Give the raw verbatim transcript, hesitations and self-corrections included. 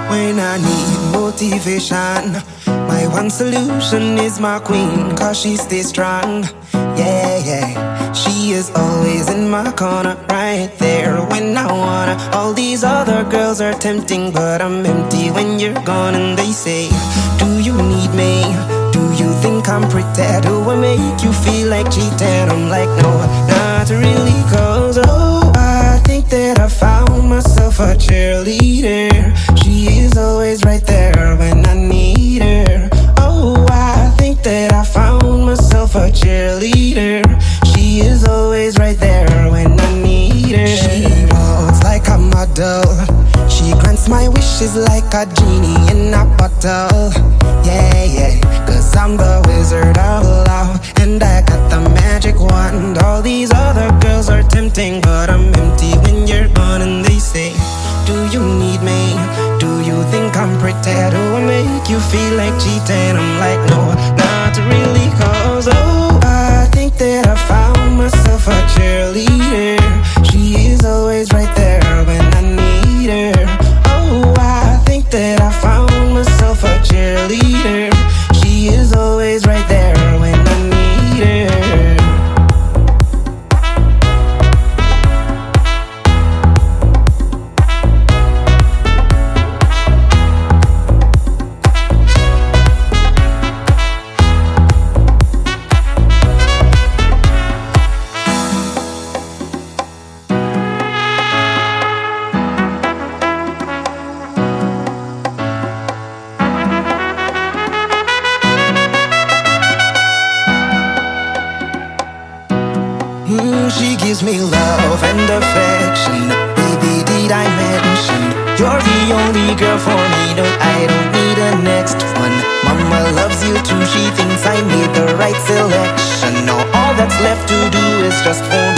When I need motivation, my one solution is my queen, cause she stays strong. Yeah, yeah, she is always in my corner, right there when I wanna. All these other girls are tempting, but I'm empty when you're gone. And they say, do you need me? Do you think I'm pretty? Do I make you feel like cheating? I'm like, no, not really, cause oh, I think that I found myself a cheerleader. She is always right there when I need her. Oh, I think that I found myself a cheerleader. She is always right there when I need her. She walks like a model. She grants my wishes like a genie in a bottle. Yeah, yeah, cause I'm the wizard of love, and I got the magic wand. All these other girls are tempting, but I'm empty when you're gone. And they say, do you need me? Do you think I'm pretty? Do I make you feel like cheating? I'm like, no, not really, cause oh, I think that I found myself a cheerleader. She is always right there when I need her. Oh, I think that I found myself a cheerleader. She is always right there when I need her. Mm, she gives me love and affection. Baby, did I mention you're the only girl for me? No, I don't need a next one. Mama loves you too. She thinks I made the right selection. Now all that's left to do is just for me